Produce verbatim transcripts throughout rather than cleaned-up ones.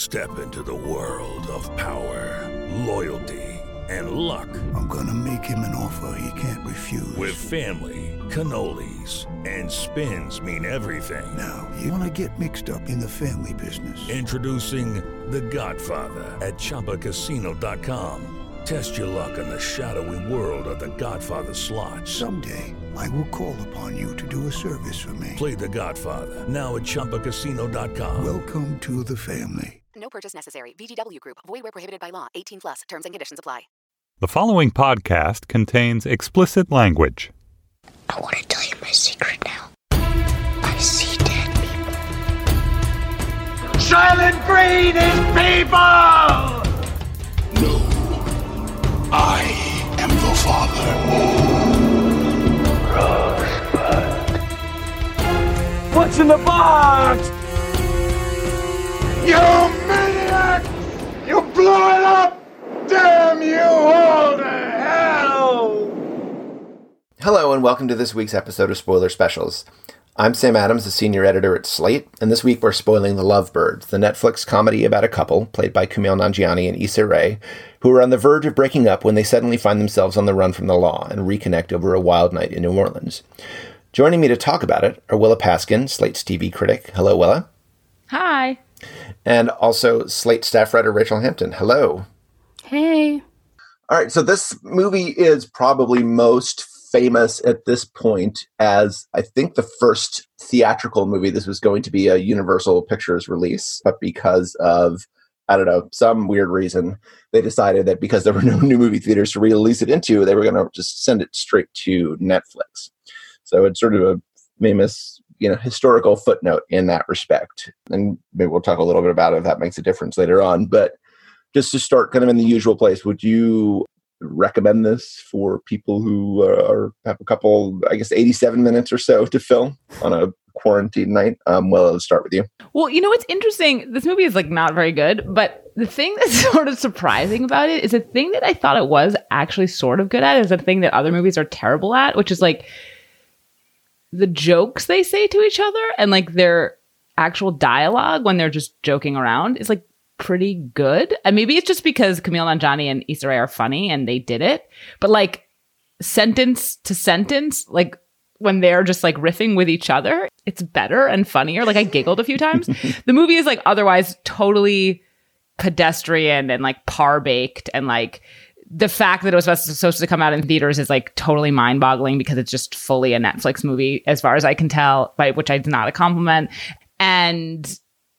Step into the world of power, loyalty, and luck. I'm gonna make him an offer he can't refuse. With family, cannolis, and spins mean everything. Now, you wanna get mixed up in the family business. Introducing The Godfather at Chumba Casino dot com. Test your luck in the shadowy world of The Godfather slot. Someday, I will call upon you to do a service for me. Play The Godfather, now at Chumba Casino dot com. Welcome to the family. No purchase necessary. V G W Group. Void where prohibited by law. eighteen plus. Terms and conditions apply. The following podcast contains explicit language. I want to tell you my secret now. I see dead people. Silent Green is people! No, I am the Father. What's in the box? You maniac! You blew it up! Damn you all to hell! Hello and welcome to this week's episode of Spoiler Specials. I'm Sam Adams, the senior editor at Slate, and this week we're spoiling The Lovebirds, the Netflix comedy about a couple, played by Kumail Nanjiani and Issa Rae, who are on the verge of breaking up when they suddenly find themselves on the run from the law and reconnect over a wild night in New Orleans. Joining me to talk about it are Willa Paskin, Slate's T V critic. Hello, Willa. Hi. And also Slate staff writer Rachel Hampton. Hello. Hey. All right, so this movie is probably most famous at this point as, I think, the first theatrical movie. This was going to be a Universal Pictures release, but because of, I don't know, some weird reason, they decided that because there were no new movie theaters to release it into, they were going to just send it straight to Netflix. So it's sort of a famous, you know, historical footnote in that respect. And maybe we'll talk a little bit about it if that makes a difference later on. But just to start kind of in the usual place, would you recommend this for people who uh, are have a couple, I guess, eighty-seven minutes or so to fill on a quarantine night? Um, well, let's start with you. Well, you know what's interesting? This movie is like not very good, but the thing that's sort of surprising about it is the thing that I thought it was actually sort of good at is the thing that other movies are terrible at, which is like the jokes they say to each other and like their actual dialogue when they're just joking around is like pretty good. And maybe it's just because Kumail Nanjiani and Issa Rae are funny and they did it. But like sentence to sentence, like when they're just like riffing with each other, it's better and funnier. Like I giggled a few times. The movie is like otherwise totally pedestrian and like par baked, and like the fact that it was supposed to come out in theaters is like totally mind boggling because it's just fully a Netflix movie as far as I can tell, by which is not a compliment. And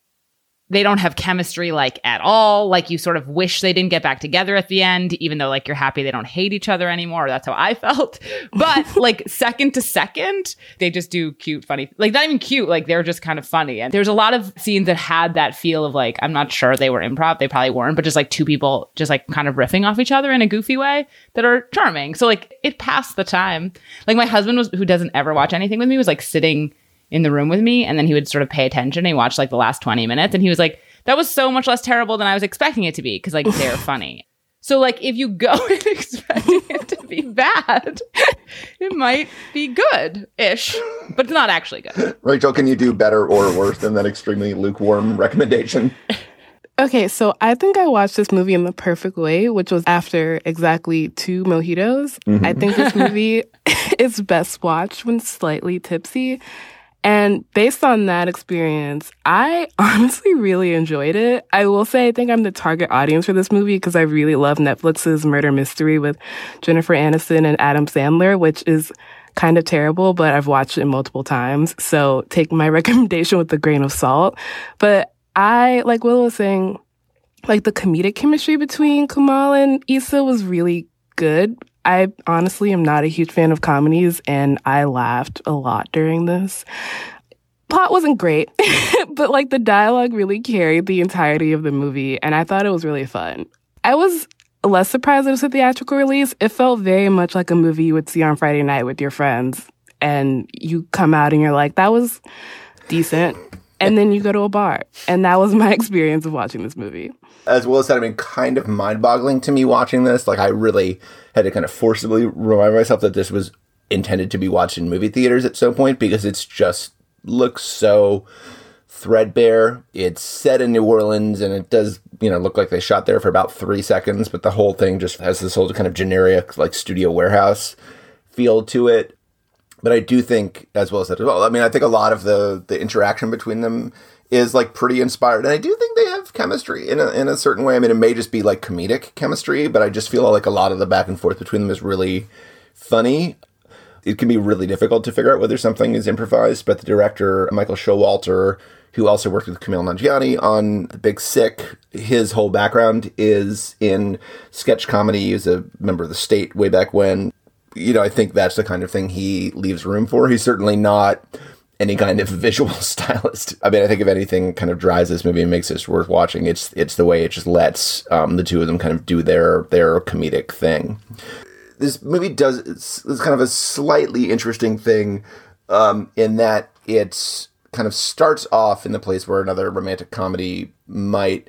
they don't have chemistry like at all. Like you sort of wish they didn't get back together at the end, even though like you're happy they don't hate each other anymore. That's how I felt. But like second to second, they just do cute, funny, like not even cute. Like they're just kind of funny. And there's a lot of scenes that had that feel of like, I'm not sure they were improv. They probably weren't, but just like two people just like kind of riffing off each other in a goofy way that are charming. So like it passed the time. Like my husband was, who doesn't ever watch anything with me, was like sitting in the room with me, and then he would sort of pay attention and he watched like the last twenty minutes, and he was like, that was so much less terrible than I was expecting it to be, because like they're funny. So like if you go in expecting it to be bad, it might be good-ish, but it's not actually good. Rachel, can you do better or worse than that extremely lukewarm recommendation? Okay, so I think I watched this movie in the perfect way, which was after exactly two mojitos. Mm-hmm. I think this movie is best watched when slightly tipsy. And based on that experience, I honestly really enjoyed it. I will say I think I'm the target audience for this movie because I really love Netflix's murder mystery with Jennifer Aniston and Adam Sandler, which is kind of terrible, but I've watched it multiple times. So take my recommendation with a grain of salt. But I, like Will was saying, like the comedic chemistry between Kumail and Issa was really good. I honestly am not a huge fan of comedies, and I laughed a lot during this. Plot wasn't great, but like the dialogue really carried the entirety of the movie, and I thought it was really fun. I was less surprised it was a theatrical release. It felt very much like a movie you would see on Friday night with your friends, and you come out and you're like, that was decent. And then you go to a bar. And that was my experience of watching this movie. As Will said, I mean, kind of mind-boggling to me watching this. Like, I really had to kind of forcibly remind myself that this was intended to be watched in movie theaters at some point, because it's just looks so threadbare. It's set in New Orleans, and it does, you know, look like they shot there for about three seconds, but the whole thing just has this whole kind of generic, like, studio warehouse feel to it. But I do think, as well as that as well, I mean, I think a lot of the, the interaction between them is, like, pretty inspired. And I do think they have chemistry in a, in a certain way. I mean, it may just be, like, comedic chemistry, but I just feel like a lot of the back and forth between them is really funny. It can be really difficult to figure out whether something is improvised, but the director, Michael Showalter, who also worked with Kumail Nanjiani on The Big Sick, his whole background is in sketch comedy. He was a member of the State way back when. You know, I think that's the kind of thing he leaves room for. He's certainly not any kind of visual stylist. I mean, I think if anything kind of drives this movie and makes this worth watching, it's it's the way it just lets um, the two of them kind of do their their comedic thing. This movie does it's, it's kind of a slightly interesting thing um, in that it's kind of starts off in the place where another romantic comedy might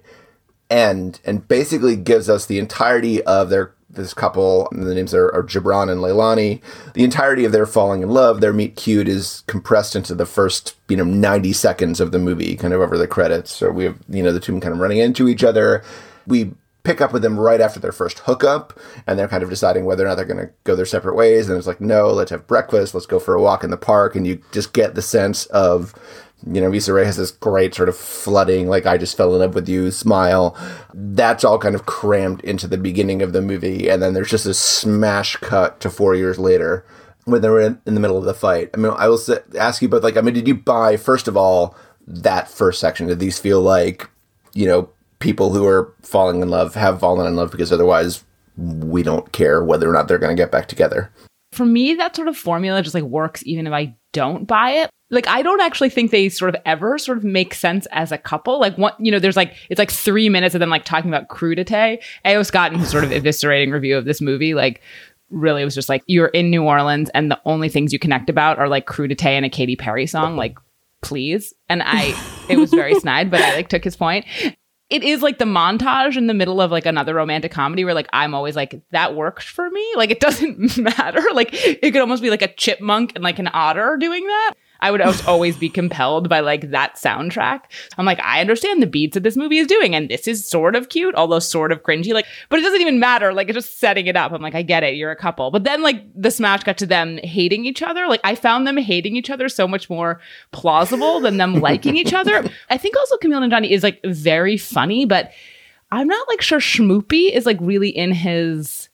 end, and basically gives us the entirety of their this couple, and the names are, are Gibran and Leilani. The entirety of their falling in love, their meet cute, is compressed into the first, you know, ninety seconds of the movie, kind of over the credits. So we have, you know, the two of them kind of running into each other. We pick up with them right after their first hookup, and they're kind of deciding whether or not they're going to go their separate ways. And it's like, no, let's have breakfast. Let's go for a walk in the park. And you just get the sense of, you know, Issa Rae has this great sort of flooding, like, I just fell in love with you smile. That's all kind of crammed into the beginning of the movie. And then there's just a smash cut to four years later when they're in, in the middle of the fight. I mean, I will say, ask you both, like, I mean, did you buy, first of all, that first section? Did these feel like, you know, people who are falling in love have fallen in love because otherwise we don't care whether or not they're going to get back together? For me, that sort of formula just, like, works even if I don't buy it. Like, I don't actually think they sort of ever sort of make sense as a couple. Like, one, you know, there's like, it's like three minutes of them, like, talking about crudité. A O. Scott, in his sort of eviscerating review of this movie, like, really was just like, you're in New Orleans and the only things you connect about are, like, crudité and a Katy Perry song. Like, please. And I, it was very snide, but I, like, took his point. It is like the montage in the middle of, like, another romantic comedy where, like, I'm always like, that works for me. Like, it doesn't matter. Like, it could almost be like a chipmunk and, like, an otter doing that. I would always be compelled by, like, that soundtrack. I'm like, I understand the beats that this movie is doing, and this is sort of cute, although sort of cringy. Like, but it doesn't even matter. Like, it's just setting it up. I'm like, I get it. You're a couple. But then, like, the smash cut to them hating each other. Like, I found them hating each other so much more plausible than them liking each other. I think also Kumail Nanjiani is, like, very funny, but I'm not, like, sure Schmoopy is, like, really in his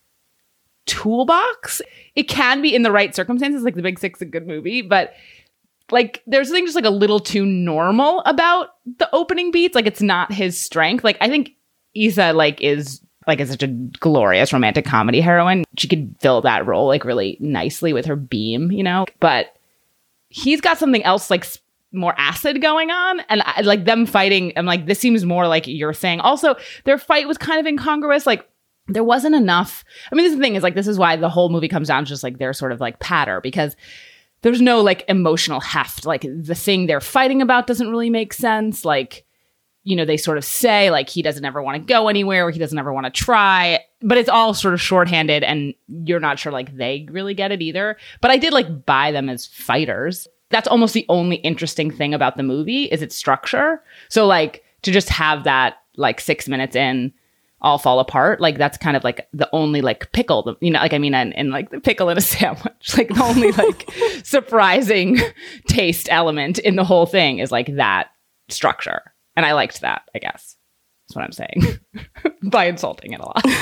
toolbox. It can be in the right circumstances. Like, The Big Sick's a good movie, but like, there's something just, like, a little too normal about the opening beats. Like, it's not his strength. Like, I think Issa, like, is, like, is such a glorious romantic comedy heroine. She could fill that role, like, really nicely with her beam, you know? But he's got something else, like, more acid going on. And, I, like, them fighting, I'm like, this seems more like you're saying. Also, their fight was kind of incongruous. Like, there wasn't enough. I mean, this is the thing is, like, this is why the whole movie comes down to just, like, their sort of, like, patter. Because there's no, like, emotional heft. Like, the thing they're fighting about doesn't really make sense. Like, you know, they sort of say, like, he doesn't ever want to go anywhere, or he doesn't ever want to try. But it's all sort of shorthanded, and you're not sure, like, they really get it either. But I did, like, buy them as fighters. That's almost the only interesting thing about the movie is its structure. So, like, to just have that, like, six minutes in all fall apart, like, that's kind of, like, the only, like, pickle, you know, like, I mean, and, and like, the pickle in a sandwich, like, the only, like, surprising taste element in the whole thing is, like, that structure. And I liked that, I guess. That's what I'm saying by insulting it a lot.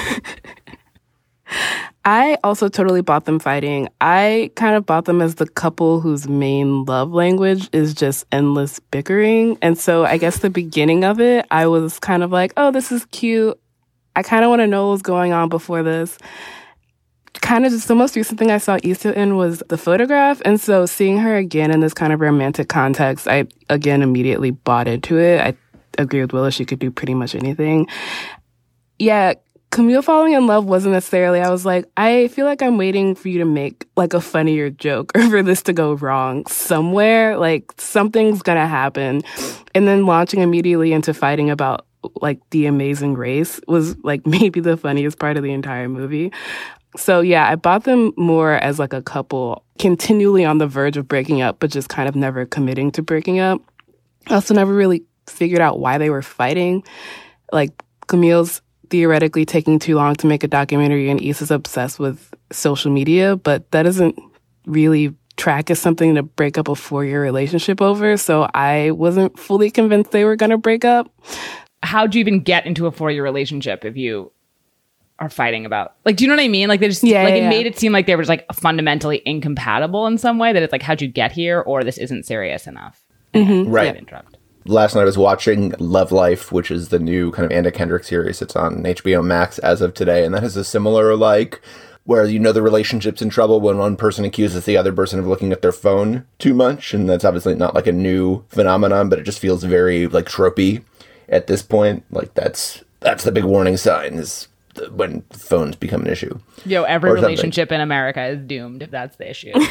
I also totally bought them fighting. I kind of bought them as the couple whose main love language is just endless bickering. And so I guess the beginning of it, I was kind of like, oh, this is cute. I kind of want to know what's going on before this. Kind of just the most recent thing I saw Issa in was The Photograph. And so seeing her again in this kind of romantic context, I, again, immediately bought into it. I agree with Willa. She could do pretty much anything. Yeah, Camille falling in love wasn't necessarily, I was like, I feel like I'm waiting for you to make, like, a funnier joke or for this to go wrong somewhere. Like, something's gonna happen. And then launching immediately into fighting about, like, The Amazing Race was, like, maybe the funniest part of the entire movie. So, yeah, I bought them more as, like, a couple continually on the verge of breaking up, but just kind of never committing to breaking up. I also never really figured out why they were fighting. Like, Camille's theoretically taking too long to make a documentary and Issa's obsessed with social media, but that doesn't really track as something to break up a four-year relationship over, so I wasn't fully convinced they were going to break up. How'd you even get into a four-year relationship if you are fighting about, like, do you know what I mean? Like, they just, yeah, like, yeah, it yeah. made it seem like they were just, like, fundamentally incompatible in some way, that it's like, how'd you get here, or this isn't serious enough. Mm-hmm. Right. Interrupt. Last night I was watching Love Life, which is the new kind of Anna Kendrick series. It's on H B O Max as of today, and that has a similar, like, where you know the relationship's in trouble when one person accuses the other person of looking at their phone too much, and that's obviously not, like, a new phenomenon, but it just feels very, like, tropey at this point. Like, that's that's the big warning sign, is the, when phones become an issue. Yo, every Or relationship in America is doomed if that's the issue.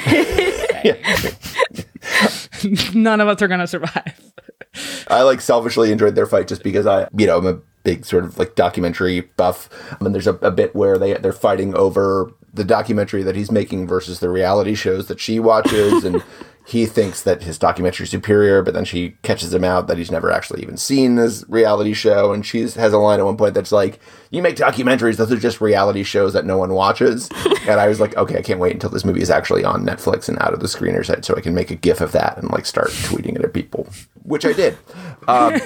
None of us are going to survive. I, like, selfishly enjoyed their fight just because I, you know, I'm a big sort of, like, documentary buff. And there's a, a bit where they, they're fighting over the documentary that he's making versus the reality shows that she watches. And he thinks that his documentary is superior, but then she catches him out that he's never actually even seen this reality show. And she has a line at one point that's like, you make documentaries, those are just reality shows that no one watches. And I was like, okay, I can't wait until this movie is actually on Netflix and out of the screener's head so I can make a GIF of that and, like, start tweeting it at people, which I did. Um,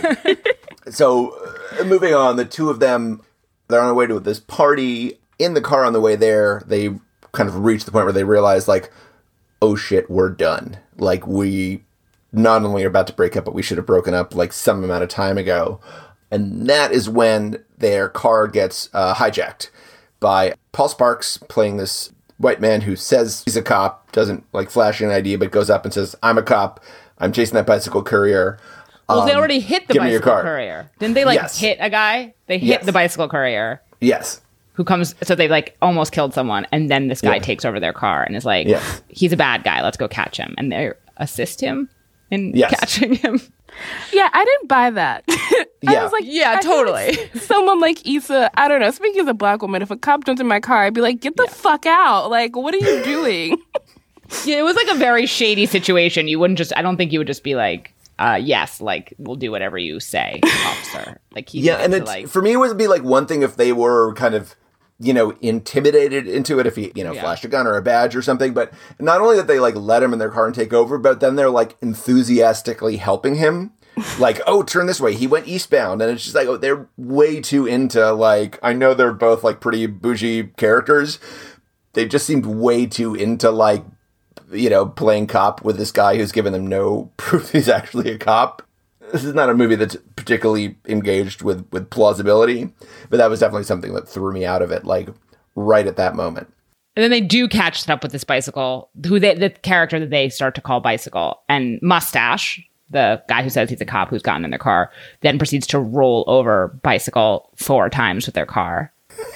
so uh, moving on, the two of them, they're on their way to this party. In the car on the way there, they kind of reach the point where they realize, like, oh shit, we're done. Like, we not only are about to break up, but we should have broken up, like, some amount of time ago. And that is when their car gets uh, hijacked by Paul Sparks, playing this white man who says he's a cop, doesn't, like, flash an I D, but goes up and says, I'm a cop, I'm chasing that bicycle courier. Well, um, they already hit the give me your bicycle car. courier. Didn't they, like, Yes. hit a guy? They hit Yes. the bicycle courier. Yes. Who comes, so they, like, almost killed someone, and then this guy Yeah. takes over their car and is like, Yes. he's a bad guy, let's go catch him. And they assist him in Yes. catching him. Yeah, I didn't buy that. I Yeah. was like, Yeah, I feel totally. like someone like Issa, I don't know, speaking as a black woman, if a cop jumped in my car, I'd be like, get the fuck out. Like, what are you doing? Yeah, it was, like, a very shady situation. You wouldn't just, I don't think you would just be like, uh, yes, like, we'll do whatever you say, officer. Like, he Yeah, and to, it's, like, for me, it would be, like, one thing if they were kind of, you know, intimidated into it, if he, you know, Yeah. flashed a gun or a badge or something. But not only that they, like, let him in their car and take over, but then they're, like, enthusiastically helping him. Like, oh, turn this way. He went eastbound. And it's just like, oh, they're way too into, like, I know they're both, like, pretty bougie characters. They just seemed way too into, like, you know, playing cop with this guy who's given them no proof he's actually a cop. This is not a movie that's particularly engaged with, with plausibility, but that was definitely something that threw me out of it, like, right at that moment. And then they do catch up with this bicycle, who they, the character that they start to call Bicycle, and Mustache, the guy who says he's a cop who's gotten in their car, then proceeds to roll over Bicycle four times with their car.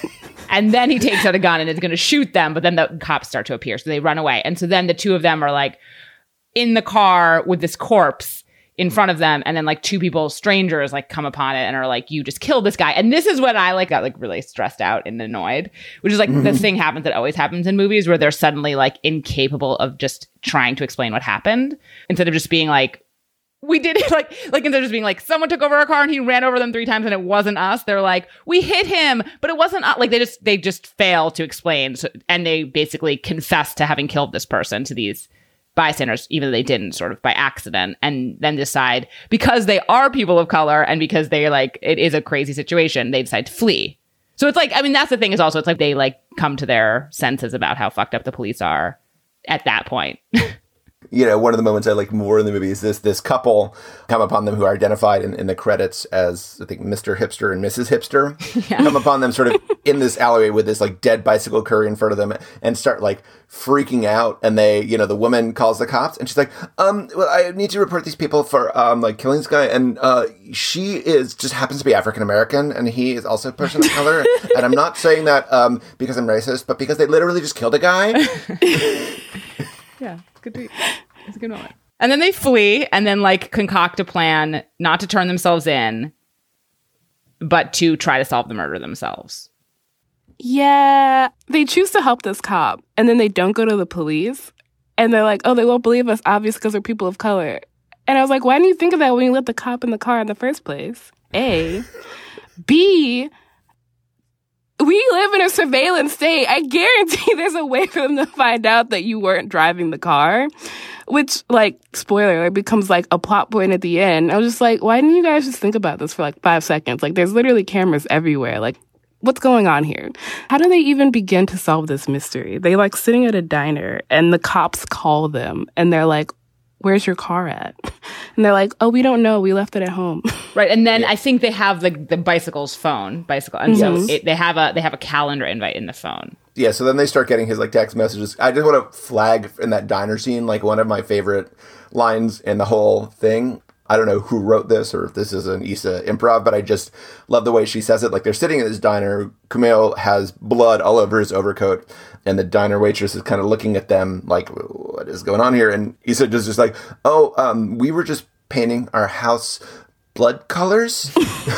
And then he takes out a gun and is going to shoot them, but then the cops start to appear, so they run away. And so then the two of them are, like, in the car with this corpse in front of them, and then, like, two people, strangers, like, come upon it and are like, you just killed this guy. And this is when I, like, got, like, really stressed out and annoyed, which is, like, the thing happens that always happens in movies where they're suddenly, like, incapable of just trying to explain what happened, instead of just being like, we did it, like, like instead of just being like, someone took over our car and he ran over them three times and it wasn't us. They're like, we hit him, but it wasn't us. Like, they just, they just fail to explain. So, and they basically confess to having killed this person to these bystanders, even though they didn't, sort of by accident, and then decide, because they are people of color and because they're like, it is a crazy situation, they decide to flee. So it's like, I mean, that's the thing, is also, it's like they, like, come to their senses about how fucked up the police are at that point. You know, one of the moments I like more in the movie is this this couple come upon them who are identified in, in the credits as, I think, Mister Hipster and Missus Hipster. Yeah. Come upon them sort of in this alleyway with this, like, dead bicycle courier in front of them and start, like, freaking out. And they, you know, the woman calls the cops and she's like, um, well, I need to report these people for, um, like, killing this guy. And uh, she is, just happens to be African-American, and he is also a person of color. And I'm not saying that um, because I'm racist, but because they literally just killed a guy. Yeah, it's good to, it's a good moment. And then they flee and then, like, concoct a plan not to turn themselves in, but to try to solve the murder themselves. Yeah, they choose to help this cop, and then they don't go to the police, and they're like, oh, they won't believe us, obviously, because we're people of color. And I was like, why didn't you think of that when you let the cop in the car in the first place? A. B. We live in a surveillance state. I guarantee there's a way for them to find out that you weren't driving the car, which, like, spoiler, it becomes like a plot point at the end. I was just like, why didn't you guys just think about this for like five seconds? Like, there's literally cameras everywhere. Like, what's going on here? How do they even begin to solve this mystery? They like sitting at a diner and the cops call them and they're like, where's your car at? And they're like, oh, we don't know. We left it at home. Right. And then yeah. I think they have the, the bicycle's phone, bicycle. And mm-hmm. so it, they have a they have a calendar invite in the phone. Yeah. So then they start getting his like text messages. I just want to flag in that diner scene, like one of my favorite lines in the whole thing. I don't know who wrote this or if this is an Issa improv, but I just love the way she says it. Like they're sitting in this diner. Kumail has blood all over his overcoat. And the diner waitress is kind of looking at them like, what is going on here? And Issa just just like, oh, um, we were just painting our house blood colors.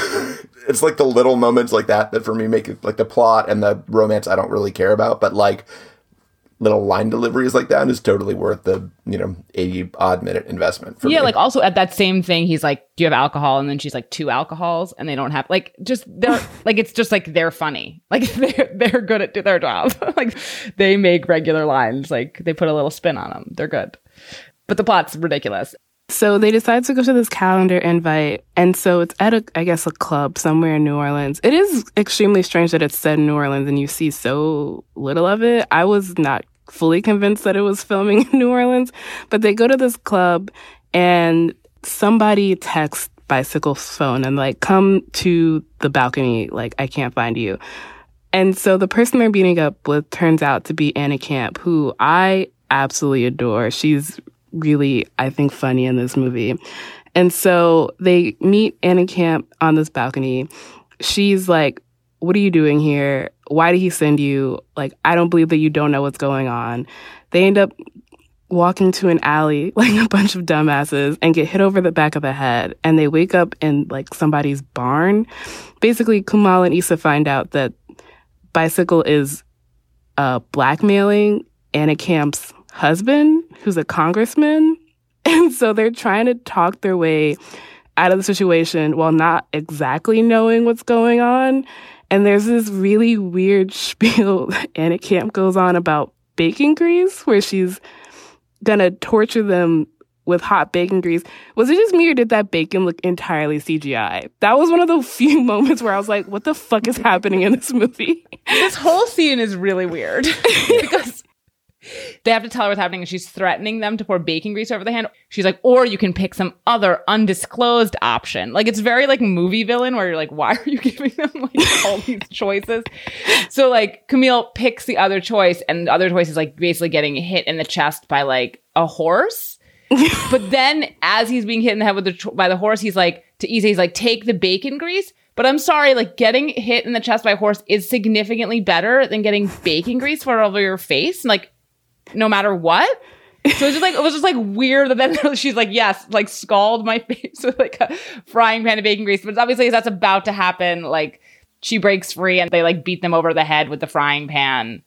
It's like the little moments like that that for me make it like the plot and the romance I don't really care about. But like little line deliveries like that is totally worth the, you know, eighty odd minute investment for yeah, me. like also at that same thing, he's like, do you have alcohol? And then she's like, two alcohols, and they don't have like just they're like it's just like they're funny. Like they're they're good at their job. Like they make regular lines, like they put a little spin on them. They're good. But the plot's ridiculous. So they decide to go to this calendar invite. And so it's at, a, I guess, a club somewhere in New Orleans. It is extremely strange that it's set in New Orleans and you see so little of it. I was not fully convinced that it was filming in New Orleans. But they go to this club and somebody texts Bicycle's phone and like, come to the balcony. Like, I can't find you. And so the person they're meeting up with turns out to be Anna Camp, who I absolutely adore. She's really, I think, funny in this movie. And so they meet Anna Camp on this balcony. She's like, what are you doing here? Why did he send you? Like, I don't believe that you don't know what's going on. They end up walking to an alley like a bunch of dumbasses and get hit over the back of the head. And they wake up in like somebody's barn. Basically, Kumail and Issa find out that Bicycle is uh, blackmailing Anna Camp's husband, who's a congressman. And so they're trying to talk their way out of the situation while not exactly knowing what's going on. And there's this really weird spiel that Anna Camp goes on about bacon grease, where she's gonna torture them with hot bacon grease. Was it just me or did that bacon look entirely C G I? That was one of the few moments where I was like, what the fuck is happening in this movie? This whole scene is really weird because they have to tell her what's happening and she's threatening them to pour bacon grease over the hand. She's like, or you can pick some other undisclosed option. Like, it's very like movie villain where you're like, why are you giving them like all these choices? So like Kumail picks the other choice and the other choice is like basically getting hit in the chest by like a horse. But then as he's being hit in the head with the, by the horse, he's like, to Issa, he's like, take the bacon grease. But I'm sorry, like getting hit in the chest by a horse is significantly better than getting bacon grease all over your face. And like, no matter what. So it's just like, it was just like weird that then she's like, yes, like scald my face with like a frying pan of bacon grease. But obviously that's about to happen. Like she breaks free and they like beat them over the head with the frying pan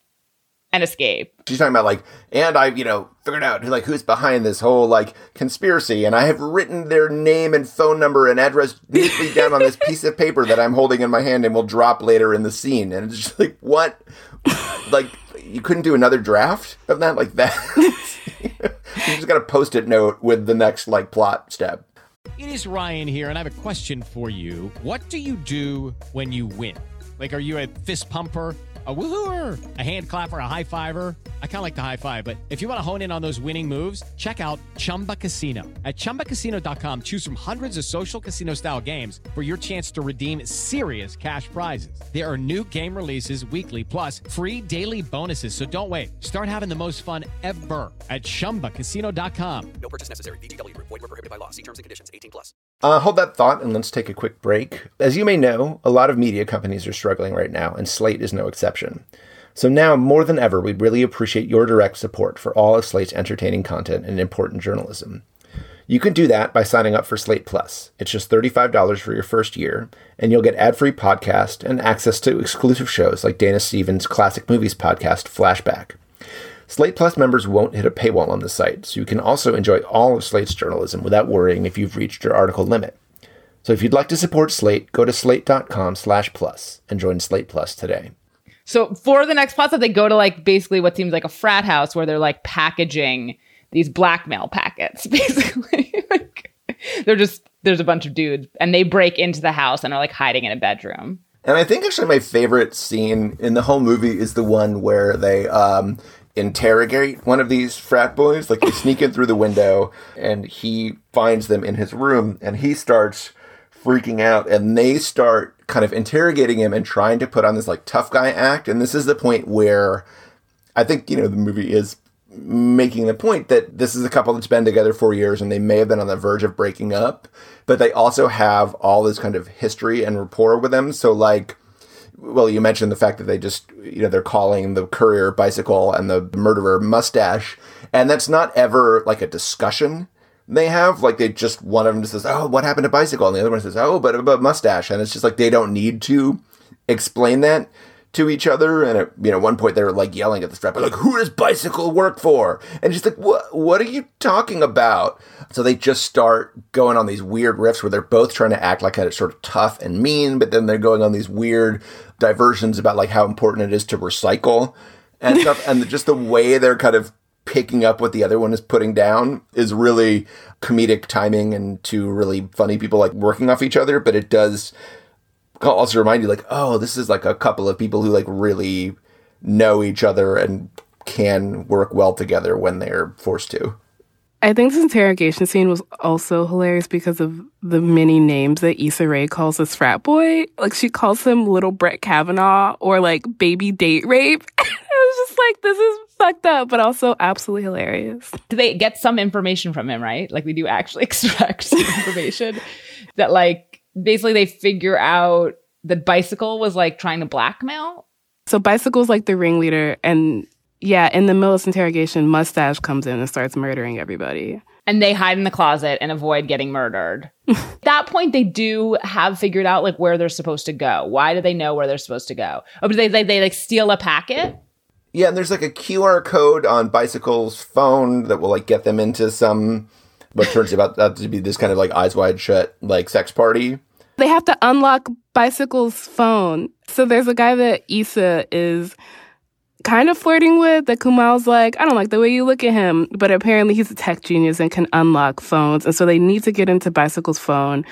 and escape. She's talking about like, and I, you know, figured out like who's behind this whole like conspiracy. And I have written their name and phone number and address neatly down on this piece of paper that I'm holding in my hand and will drop later in the scene. And it's just like, what? Like, you couldn't do another draft of that like that? You just got a Post-it note with the next like plot step. It is Ryan here, and I have a question for you. What do you do when you win? Like, are you a fist pumper, a woohooer, a hand clapper, a high fiver? I kind of like the high five, but if you want to hone in on those winning moves, check out Chumba Casino. At chumba casino dot com, choose from hundreds of social casino style games for your chance to redeem serious cash prizes. There are new game releases weekly, plus free daily bonuses. So don't wait. Start having the most fun ever at chumba casino dot com. No purchase necessary. V G W Group. Void where prohibited by law. See terms and conditions. eighteen plus. Uh, hold that thought and let's take a quick break. As you may know, a lot of media companies are struggling right now, and Slate is no exception. So now, more than ever, we'd really appreciate your direct support for all of Slate's entertaining content and important journalism. You can do that by signing up for Slate Plus. It's just thirty-five dollars for your first year, and you'll get ad-free podcast and access to exclusive shows like Dana Stevens' classic movies podcast, Flashback. Slate Plus members won't hit a paywall on the site, so you can also enjoy all of Slate's journalism without worrying if you've reached your article limit. So if you'd like to support Slate, go to slate.com slash plus and join Slate Plus today. So for the next plot, they go to like basically what seems like a frat house where they're like packaging these blackmail packets, basically. Like, they're just, there's a bunch of dudes and they break into the house and are like hiding in a bedroom. And I think actually my favorite scene in the whole movie is the one where they um, interrogate one of these frat boys. Like they sneak in through the window and he finds them in his room and he starts freaking out and they start kind of interrogating him and trying to put on this like tough guy act. And this is the point where I think, you know, the movie is making the point that this is a couple that's been together for years and they may have been on the verge of breaking up, but they also have all this kind of history and rapport with them. So like, well, you mentioned the fact that they just, you know, they're calling the courier Bicycle and the murderer Mustache. And that's not ever like a discussion they have. Like they just, one of them just says, oh, what happened to Bicycle? And the other one says, oh, but about Mustache. And it's just like, they don't need to explain that to each other. And at, you know, one point they're like yelling at the strap, like, who does Bicycle work for? And she's like, what, what are you talking about? So they just start going on these weird riffs where they're both trying to act like kind of sort of tough and mean, but then they're going on these weird diversions about like how important it is to recycle and stuff. And just the way they're kind of picking up what the other one is putting down is really comedic timing and two really funny people like working off each other. But it does also remind you like, oh, this is like a couple of people who like really know each other and can work well together when they're forced to. I think this interrogation scene was also hilarious because of the many names that Issa Rae calls this frat boy. Like, she calls him Little Brett Kavanaugh or, like, Baby Date Rape. I was just like, this is fucked up, but also absolutely hilarious. Do they get some information from him, right? Like, we do actually extract some information that, like, basically they figure out that Bicycle was, like, trying to blackmail? So Bicycle's, like, the ringleader, and yeah, in the middle of this interrogation, Mustache comes in and starts murdering everybody. And they hide in the closet and avoid getting murdered. At that point, they do have figured out like where they're supposed to go. Why do they know where they're supposed to go? Oh, but they, they, they like steal a packet? Yeah, and there's like a Q R code on Bicycle's phone that will like get them into some, what turns out to be this kind of like Eyes Wide Shut, like sex party. They have to unlock Bicycle's phone. So there's a guy that Issa is kind of flirting with that Kumail's like, I don't like the way you look at him. But apparently he's a tech genius and can unlock phones. And so they need to get into Bicycle's phone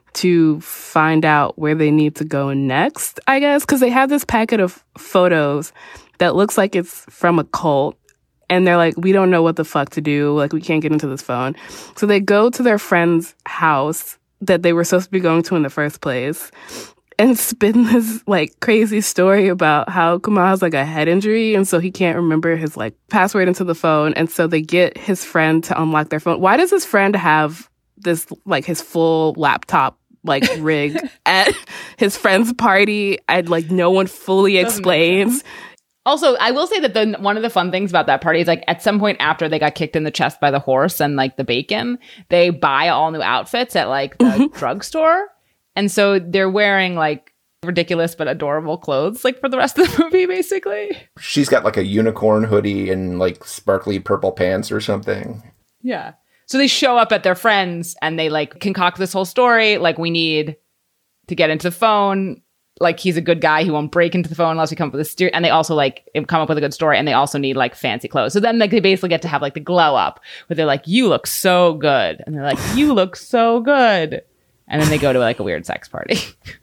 to find out where they need to go next, I guess. Because they have this packet of photos that looks like it's from a cult. And they're like, we don't know what the fuck to do. Like, we can't get into this phone. So they go to their friend's house that they were supposed to be going to in the first place and spin this, like, crazy story about how Kumail has, like, a head injury, and so he can't remember his, like, password into the phone, and so they get his friend to unlock their phone. Why does his friend have this, like, his full laptop, like, rig at his friend's party? And, like, no one fully explains. Also, I will say that the one of the fun things about that party is, like, at some point after they got kicked in the chest by the horse and, like, the bacon, they buy all new outfits at, like, the mm-hmm. drugstore. And so they're wearing like ridiculous but adorable clothes like for the rest of the movie, basically. She's got like a unicorn hoodie and like sparkly purple pants or something. Yeah. So they show up at their friends and they like concoct this whole story. Like, we need to get into the phone. Like, he's a good guy. He won't break into the phone unless we come up with a steer. And they also like come up with a good story. And they also need like fancy clothes. So then like they basically get to have like the glow up where they're like, you look so good. And they're like, you look so good. And then they go to like a weird sex party.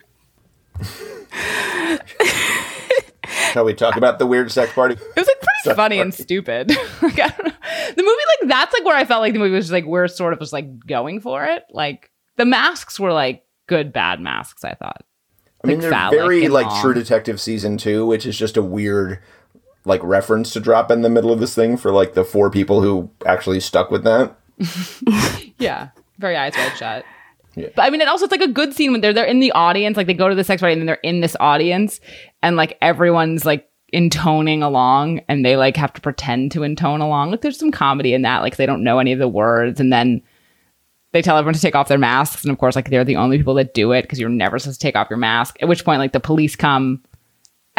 Shall we talk about the weird sex party? It was like pretty sex funny party. And stupid. Like, I don't know. The movie, like, that's like where I felt like the movie was just like, we're sort of just like going for it. Like, the masks were like good, bad masks, I thought. I mean, like, they're very like long. True Detective season two, which is just a weird like reference to drop in the middle of this thing for like the four people who actually stuck with that. Yeah. Very Eyes Wide Shut. Yeah. But I mean, it also, it's like a good scene when they're they're in the audience, like they go to the sex party and then they're in this audience and like everyone's like intoning along and they like have to pretend to intone along. Like, there's some comedy in that, like they don't know any of the words and then they tell everyone to take off their masks, and of course like they're the only people that do it because you're never supposed to take off your mask, at which point like the police come.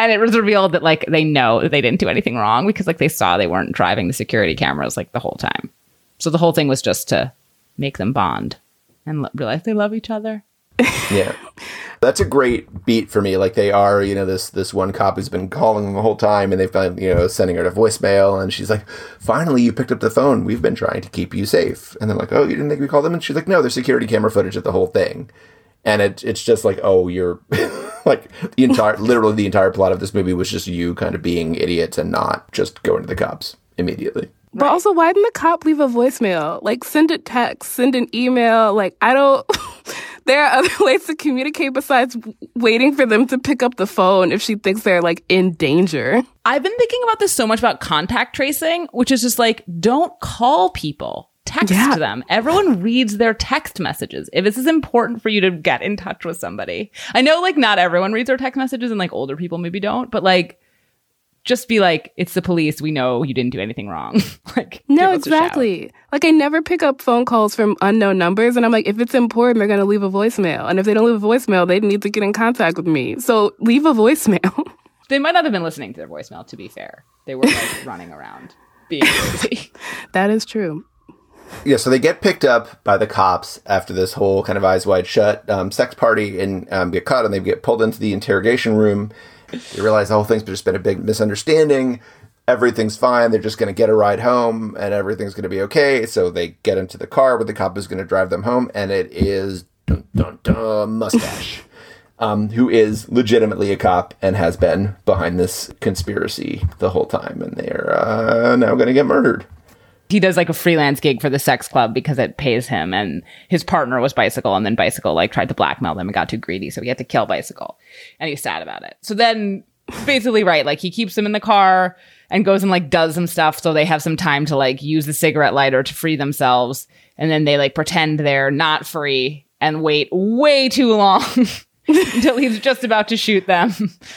And it was revealed that like they know that they didn't do anything wrong because like they saw they weren't driving the security cameras like the whole time. So the whole thing was just to make them bond and l- realize they love each other. Yeah. That's a great beat for me. Like they are, you know, this this one cop who's been calling them the whole time and they've been, you know, sending her to voicemail and she's like, finally you picked up the phone. We've been trying to keep you safe. And they're like, oh, you didn't think we called them? And she's like, no, there's security camera footage of the whole thing. And it it's just like, oh, you're like the entire, literally the entire plot of this movie was just you kind of being idiots and not just going to the cops immediately. But also, why didn't the cop leave a voicemail? Like, send a text, send an email. Like, I don't... There are other ways to communicate besides waiting for them to pick up the phone if she thinks they're, like, in danger. I've been thinking about this so much about contact tracing, which is just like, don't call people. Text Yeah. them. Everyone reads their text messages. If this is important for you to get in touch with somebody. I know, like, not everyone reads their text messages and, like, older people maybe don't. But, like, just be like, it's the police. We know you didn't do anything wrong. Like, No, give us a shout. exactly. Like, I never pick up phone calls from unknown numbers. And I'm like, if it's important, they're going to leave a voicemail. And if they don't leave a voicemail, they need to get in contact with me. So leave a voicemail. They might not have been listening to their voicemail, to be fair. They were, like, running around being crazy. That is true. Yeah, so they get picked up by the cops after this whole kind of eyes wide shut um, sex party and um, get caught and they get pulled into the interrogation room. They realize the whole thing's just been a big misunderstanding. Everything's fine. They're just going to get a ride home and everything's going to be okay. So they get into the car where the cop is going to drive them home. And it is dun, dun, dun, Mustache, um, who is legitimately a cop and has been behind this conspiracy the whole time. And they're uh, now going to get murdered. He does like a freelance gig for the sex club because it pays him, and his partner was Bicycle, and then Bicycle like tried to blackmail them and got too greedy, so he had to kill Bicycle, and he's sad about it. So then basically, right, like he keeps them in the car and goes and like does some stuff so they have some time to like use the cigarette lighter to free themselves, and then they like pretend they're not free and wait way too long until he's just about to shoot them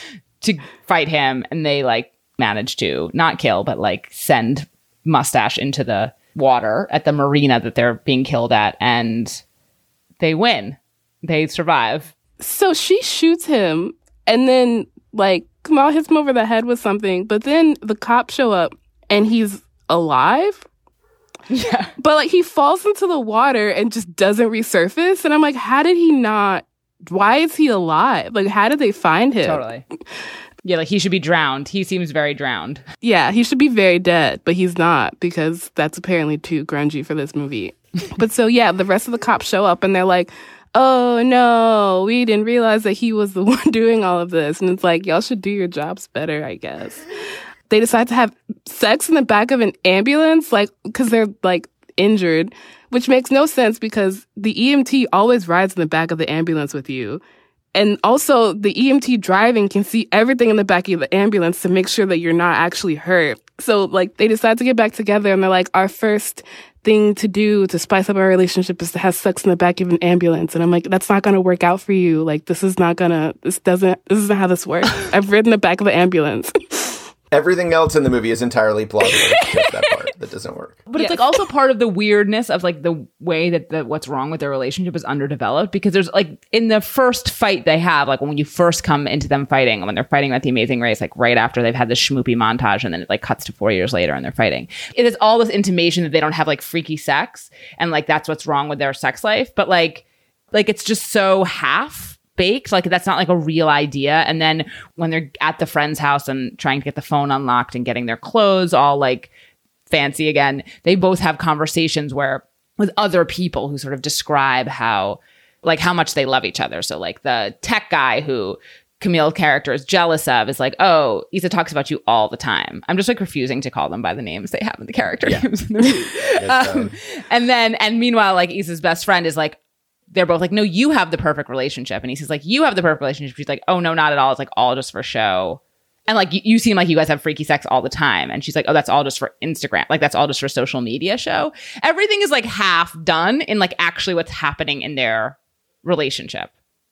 to fight him, and they like manage to not kill but like send Mustache into the water at the marina that they're being killed at, and they win. They survive. So she shoots him, and then, like, Kamal hits him over the head with something, but then the cops show up, and he's alive? Yeah. But, like, he falls into the water and just doesn't resurface, and I'm like, how did he not... Why is he alive? Like, how did they find him? Totally. Yeah, like he should be drowned. He seems very drowned. Yeah, he should be very dead, but he's not because that's apparently too grungy for this movie. But so, yeah, the rest of the cops show up and they're like, oh, no, we didn't realize that he was the one doing all of this. And it's like, y'all should do your jobs better, I guess. They decide to have sex in the back of an ambulance, like, because they're, like, injured, which makes no sense because the E M T always rides in the back of the ambulance with you. And also, the E M T driving can see everything in the back of the ambulance to make sure that you're not actually hurt. So, like, they decide to get back together, and they're like, our first thing to do to spice up our relationship is to have sex in the back of an ambulance. And I'm like, that's not going to work out for you. Like, this is not going to, this doesn't, this isn't how this works. I've ridden the back of an ambulance. Everything else in the movie is entirely plausible. It's just that part that doesn't work. But it's like also part of the weirdness of like the way that the what's wrong with their relationship is underdeveloped, because there's like in the first fight they have, like when you first come into them fighting, when they're fighting at the Amazing Race, like right after they've had this schmoopy montage, and then it like cuts to four years later and they're fighting. It is all this intimation that they don't have like freaky sex, and like that's what's wrong with their sex life. But like, like it's just so half baked, like that's not like a real idea. And then when they're at the friend's house and trying to get the phone unlocked and getting their clothes all like fancy again, they both have conversations where with other people who sort of describe how like how much they love each other. So like the tech guy who Camille's character is jealous of is like, oh, Issa talks about you all the time. I'm just like refusing to call them by the names they have in the character Yeah. names in the movie. um, and then and meanwhile, like Issa's best friend is like, they're both like, no, you have the perfect relationship. And he's like, you have the perfect relationship. She's like, oh, no, not at all. It's like all just for show. And like, you, you seem like you guys have freaky sex all the time. And she's like, oh, that's all just for Instagram. Like, that's all just for social media show. Everything is like half done in like actually what's happening in their relationship.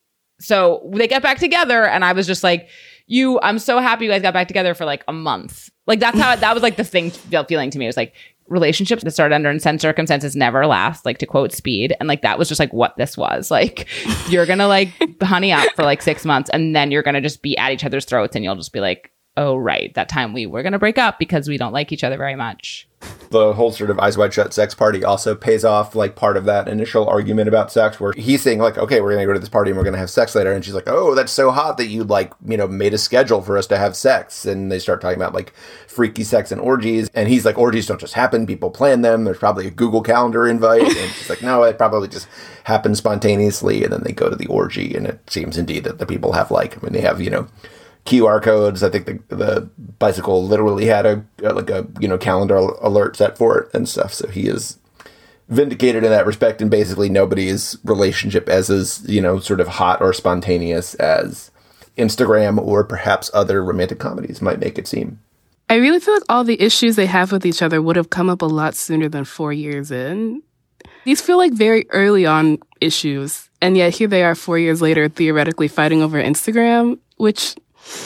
So they get back together. And I was just like, you, I'm so happy you guys got back together for like a month. Like, that's how, that was like the thing feeling to me. It was like, relationships that started under intense circumstances never last, like to quote Speed. And like that was just like what this was. Like you're gonna like honey up for like six months and then you're gonna just be at each other's throats and you'll just be like, oh right, that time we were gonna break up because we don't like each other very much. The whole sort of Eyes Wide Shut sex party also pays off like part of that initial argument about sex where he's saying like, okay, we're going to go to this party and we're going to have sex later. And she's like, oh, that's so hot that you like, you know, made a schedule for us to have sex. And they start talking about like freaky sex and orgies. And he's like, orgies don't just happen. People plan them. There's probably a Google Calendar invite. And she's like, no, it probably just happened spontaneously. And then they go to the orgy. And it seems indeed that the people have like, I mean, they have, you know, Q R codes. I think the the bicycle literally had a, a like a you know calendar alert set for it and stuff. So he is vindicated in that respect, and basically nobody's relationship as is you know sort of hot or spontaneous as Instagram or perhaps other romantic comedies might make it seem. I really feel like all the issues they have with each other would have come up a lot sooner than four years in. These feel like very early on issues, and yet here they are four years later, theoretically fighting over Instagram, which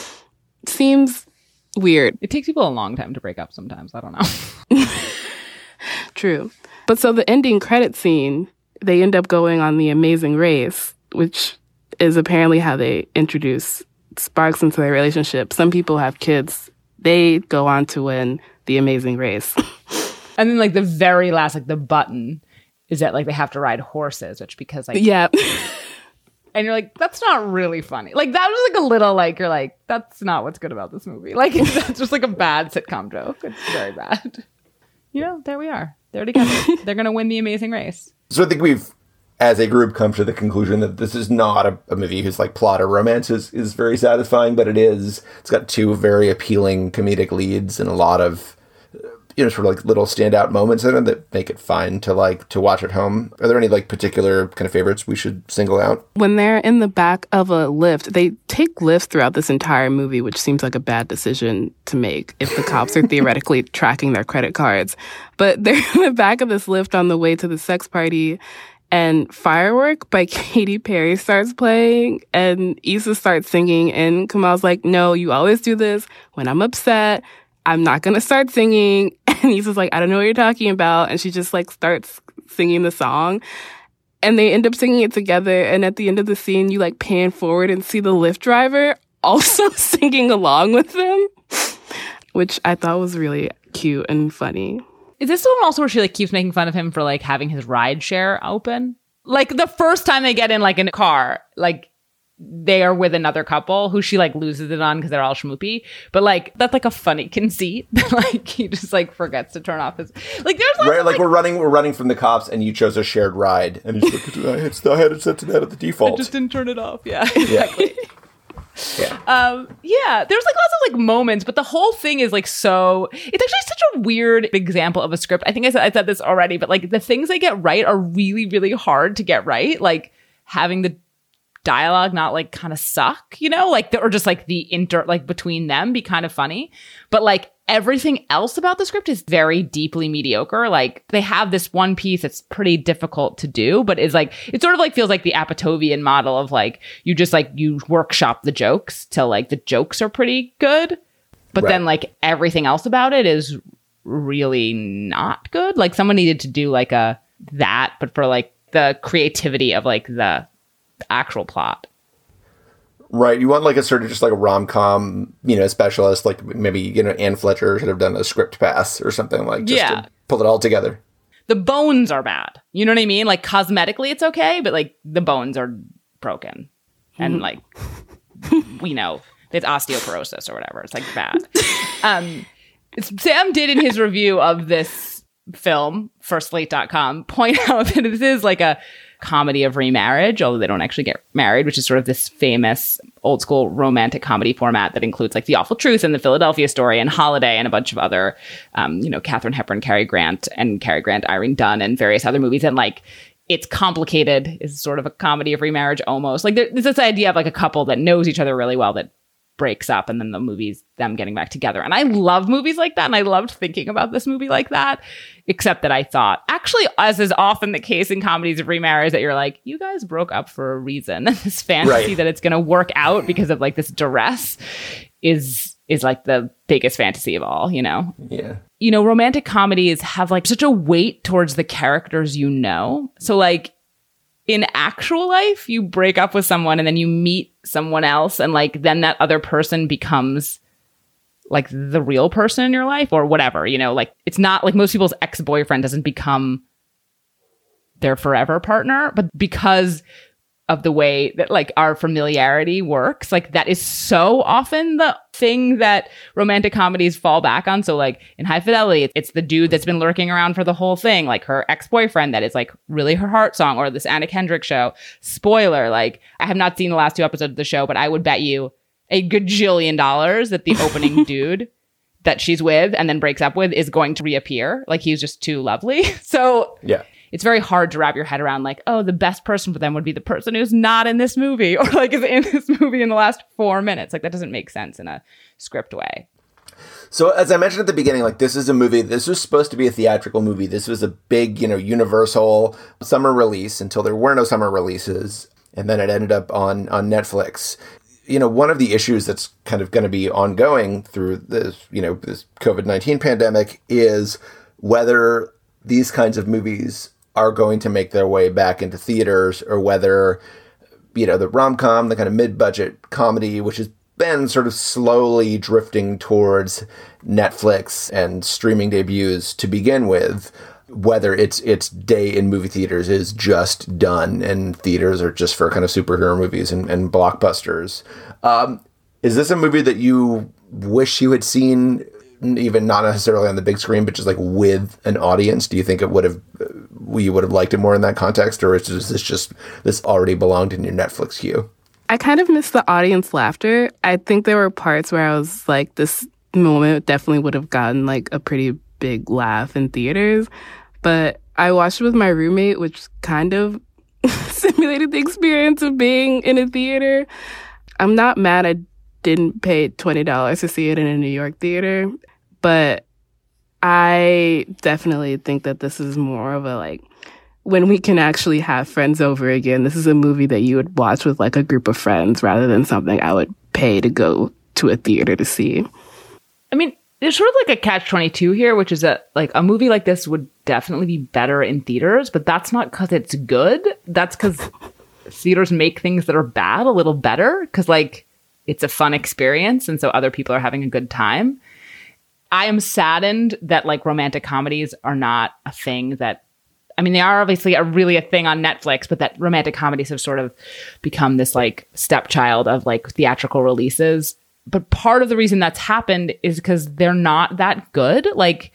seems weird. It takes people a long time to break up sometimes. I don't know. True. But so the ending credit scene, they end up going on The Amazing Race, which is apparently how they introduce sparks into their relationship. Some people have kids. They go on to win The Amazing Race. And then like the very last, like the button is that like they have to ride horses, which because like... Yeah. And you're like, that's not really funny. Like, that was like a little like, you're like, that's not what's good about this movie. Like, that's just like a bad sitcom joke. It's very bad. You know, there we are. They're together. They're going to win The Amazing Race. So I think we've, as a group, come to the conclusion that this is not a, a movie whose like plot or romance is, is very satisfying, but it is. It's got two very appealing comedic leads and a lot of, you know, sort of like little standout moments in it that make it fine to like to watch at home. Are there any like particular kind of favorites we should single out? When they're in the back of a lift, they take lifts throughout this entire movie, which seems like a bad decision to make if the cops are theoretically tracking their credit cards. But they're in the back of this lift on the way to the sex party, and Firework by Katy Perry starts playing, and Issa starts singing, and Kamal's like, no, you always do this when I'm upset. I'm not going to start singing. And he's just like, I don't know what you're talking about. And she just like starts singing the song. And they end up singing it together. And at the end of the scene, you like pan forward and see the Lyft driver also singing along with them, which I thought was really cute and funny. Is this the one also where she like keeps making fun of him for like having his ride share open? Like the first time they get in like in a car, like they are with another couple who she like loses it on because they're all schmoopy, but like that's like a funny conceit that like he just like forgets to turn off his like there's right of, like, like we're running we're running from the cops and you chose a shared ride and he's like I had, I had it set to that at the default. I just didn't turn it off. Yeah, exactly. Yeah. yeah. Um, yeah, there's like lots of like moments, but the whole thing is like so it's actually such a weird example of a script. I think I said I said this already, but like the things they get right are really, really hard to get right. Like having the dialogue not like kind of suck, you know, like the, or just like the inter like between them be kind of funny, but like everything else about the script is very deeply mediocre. Like they have this one piece that's pretty difficult to do, but is like it sort of like feels like the Apatovian model of like you just like you workshop the jokes till like the jokes are pretty good, but right. then like everything else about it is really not good. Like someone needed to do like a that, but for like the creativity of like the actual plot. Right. You want like a sort of just like a rom-com, you know, specialist, like maybe, you know, Anne Fletcher should have done a script pass or something like just yeah. to pull it all together. The bones are bad. You know what I mean? Like cosmetically it's okay, but like the bones are broken. And like, we know it's osteoporosis or whatever. It's like bad. um, Sam did in his review of this film for slate dot com point out that this is like a comedy of remarriage, although they don't actually get married, which is sort of this famous old school romantic comedy format that includes like The Awful Truth and The Philadelphia Story and Holiday and a bunch of other, um, you know, Katharine Hepburn, Cary Grant and Cary Grant, Irene Dunn and various other movies. And like, it's complicated is sort of a comedy of remarriage almost. Like there, there's this idea of like a couple that knows each other really well that breaks up and then the movie's them getting back together. And I love movies like that. And I loved thinking about this movie like that, except that I thought actually, as is often the case in comedies of remarriage, that you're like, you guys broke up for a reason. This fantasy right. that it's going to work out because of like this duress is, is like the biggest fantasy of all, you know? Yeah. you know, romantic comedies have like such a weight towards the characters, you know? So like in actual life, you break up with someone and then you meet someone else and like then that other person becomes like the real person in your life or whatever, you know, like it's not like most people's ex-boyfriend doesn't become their forever partner, but because of the way that like our familiarity works, like that is so often the thing that romantic comedies fall back on. So like in High Fidelity, it's the dude that's been lurking around for the whole thing, like her ex-boyfriend that is like really her heart song, or this Anna Kendrick show. Spoiler, like I have not seen the last two episodes of the show, but I would bet you a gajillion dollars that the opening dude that she's with and then breaks up with is going to reappear. Like he's just too lovely. So yeah. It's very hard to wrap your head around like, oh, the best person for them would be the person who's not in this movie or like is in this movie in the last four minutes. Like that doesn't make sense in a script way. So as I mentioned at the beginning, like this is a movie, this was supposed to be a theatrical movie. This was a big, you know, Universal summer release until there were no summer releases. And then it ended up on, on Netflix. You know, one of the issues that's kind of going to be ongoing through this, you know, this covid nineteen pandemic is whether these kinds of movies are going to make their way back into theaters, or whether, you know, the rom-com, the kind of mid-budget comedy, which has been sort of slowly drifting towards Netflix and streaming debuts to begin with, whether its its day in movie theaters is just done and theaters are just for kind of superhero movies and, and blockbusters. Um, is this a movie that you wish you had seen, even not necessarily on the big screen, but just like with an audience? Do you think it would have, you would have liked it more in that context, or is this just, this already belonged in your Netflix queue? I kind of missed the audience laughter. I think there were parts where I was like, this moment definitely would have gotten like a pretty big laugh in theaters. But I watched it with my roommate, which kind of simulated the experience of being in a theater. I'm not mad I didn't pay twenty dollars to see it in a New York theater, but I definitely think that this is more of a like, when we can actually have friends over again, this is a movie that you would watch with like a group of friends rather than something I would pay to go to a theater to see. I mean, there's sort of like a catch twenty-two here, which is that like a movie like this would definitely be better in theaters, but that's not because it's good. That's because theaters make things that are bad a little better, because like it's a fun experience, and so other people are having a good time. I am saddened that like romantic comedies are not a thing that, I mean, they are obviously a really a thing on Netflix, but that romantic comedies have sort of become this like stepchild of like theatrical releases. But part of the reason that's happened is because they're not that good. Like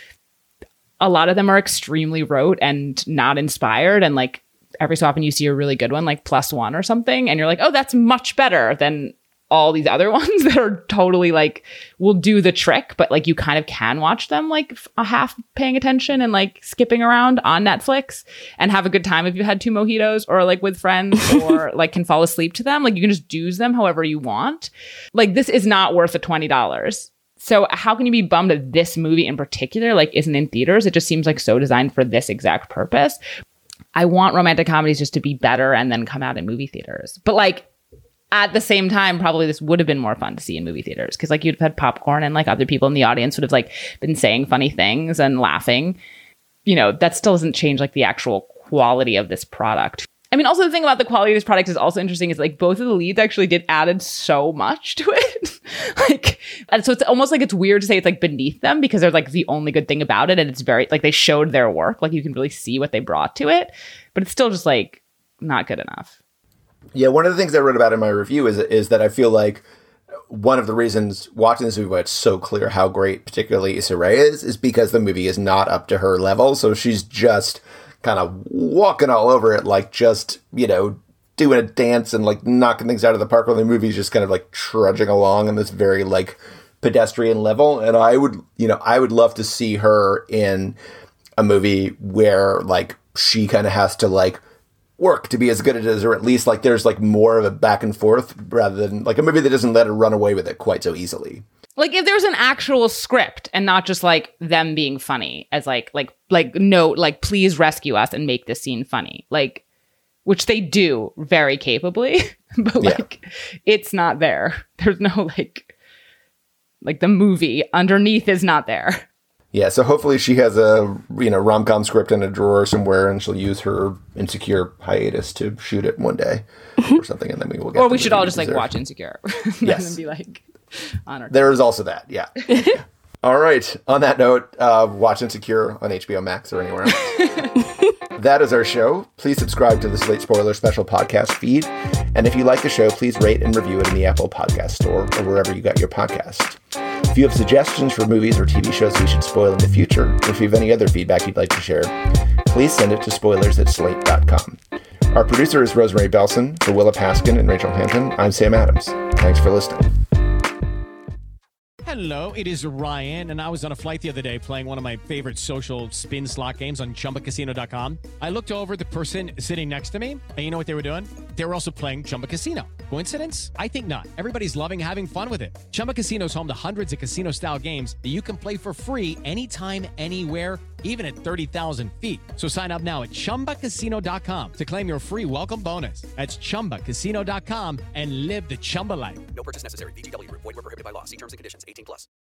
a lot of them are extremely rote and not inspired. And like every so often you see a really good one, like Plus One or something, and you're like, oh, that's much better than all these other ones that are totally like, will do the trick, but like you kind of can watch them like a half paying attention and like skipping around on Netflix and have a good time if you had two mojitos or like with friends or like can fall asleep to them. Like you can just doze them however you want. Like this is not worth the twenty dollars. So how can you be bummed that this movie in particular like isn't in theaters? It just seems like so designed for this exact purpose. I want romantic comedies just to be better and then come out in movie theaters. But like, at the same time, probably this would have been more fun to see in movie theaters because like you'd have had popcorn and like other people in the audience would have like been saying funny things and laughing. You know, that still doesn't change like the actual quality of this product. I mean, also the thing about the quality of this product is also interesting is like both of the leads actually did added so much to it. Like, and so it's almost like it's weird to say it's like beneath them because they're like the only good thing about it. And it's very like they showed their work. Like you can really see what they brought to it, but it's still just like not good enough. Yeah, one of the things I wrote about in my review is is that I feel like one of the reasons watching this movie why it's so clear how great particularly Issa Rae is, is because the movie is not up to her level. So she's just kind of walking all over it, like just, you know, doing a dance and like knocking things out of the park while the movie's just kind of like trudging along on this very like pedestrian level. And I would, you know, I would love to see her in a movie where like she kind of has to like work to be as good as it is, or at least like there's like more of a back and forth rather than like a movie that doesn't let her run away with it quite so easily. Like if there's an actual script and not just like them being funny as like like like no like please rescue us and make this scene funny, like which they do very capably, but like yeah. It's not there. There's no like like the movie underneath is not there. Yeah, so hopefully she has a you know rom-com script in a drawer somewhere, and she'll use her Insecure hiatus to shoot it one day or something, and then we will get. Or we should all just like watch Insecure. Yes, and be like on our. There is also that. Yeah. All right. On that note, uh, watch Insecure on H B O Max or anywhere else. That is our show. Please subscribe to the Slate Spoiler Special podcast feed. And if you like the show, please rate and review it in the Apple Podcast Store or wherever you got your podcast. If you have suggestions for movies or T V shows we should spoil in the future, or if you have any other feedback you'd like to share, please send it to spoilers at slate dot com. Our producer is Rosemary Belson. For Willa Paskin and Rachel Hampton, I'm Sam Adams. Thanks for listening. Hello, it is Ryan, and I was on a flight the other day playing one of my favorite social spin slot games on Chumba Casino dot com. I looked over at the person sitting next to me, and you know what they were doing? They were also playing Chumba Casino. Coincidence? I think not. Everybody's loving having fun with it. Chumba Casino is home to hundreds of casino-style games that you can play for free anytime, anywhere, even at thirty thousand feet. So sign up now at Chumba Casino dot com to claim your free welcome bonus. That's Chumba Casino dot com and live the Chumba life. No purchase necessary. V G W. Void where prohibited by law. See terms and conditions. eighteen plus.